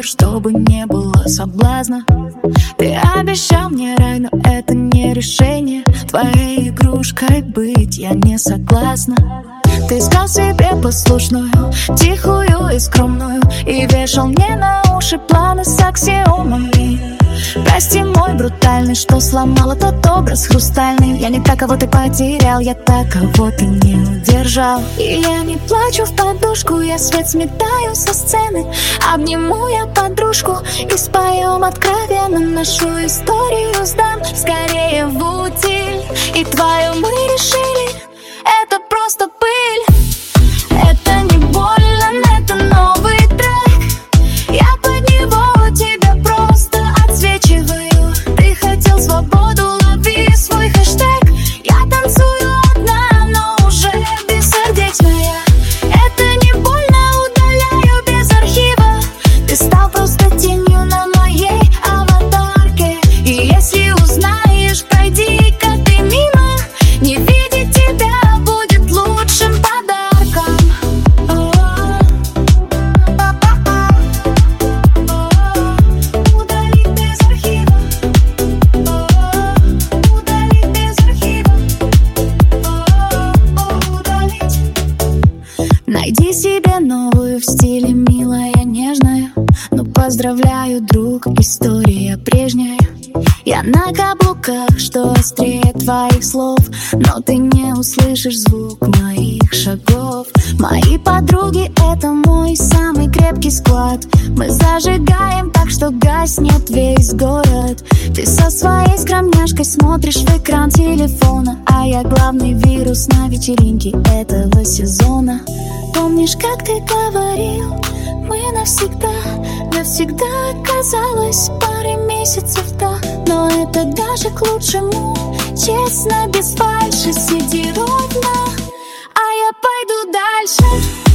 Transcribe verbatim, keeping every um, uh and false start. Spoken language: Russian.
чтобы не было соблазна. Ты обещал мне рай, но это не решение. Твоей игрушкой быть я не согласна. Ты искал себе послушную, тихую и скромную, и вешал мне на уши планы с аксиомами. Прости, мой брутальный, что сломал этот образ хрустальный. Я не та, кого ты потерял, я та, кого ты не удержал. И я не плачу в подушку, я свет сметаю со сцены. Обниму я подружку и споем откровенно. Нашу историю сдам скорее в утиль. И твою мы решили, это просто пыль. Это не больно, это новый трек. Я под него тебя просто отсвечиваю. Ты хотел свободу, лови свой хэштег. Я танцую одна, но уже без сердец моя. Это не больно, удаляю без архива. Ты стал просто тенью на моей аватарке. И если узнаешь, пройди-ка ты мимо. Не видеть тебя будет лучшим подарком. Удалить без архива. Удалить без архива. Удалить. Найди себе новую в стиле милая, нежная. Ну поздравляю, друг, история прежняя. Я на каблуках, что острее твоих слов, но ты не услышишь звук моих шагов. Мои подруги — это мой самый крепкий склад. Мы зажигаем так, что гаснет весь город. Ты со своей скромняшкой смотришь в экран телефона, а я главный вирус на вечеринке этого сезона. Помнишь, как ты говорил, мы навсегда, навсегда казалось паре месяцев, да. Но это даже к лучшему, честно, без фальши. Сиди ровно, а я пойду дальше.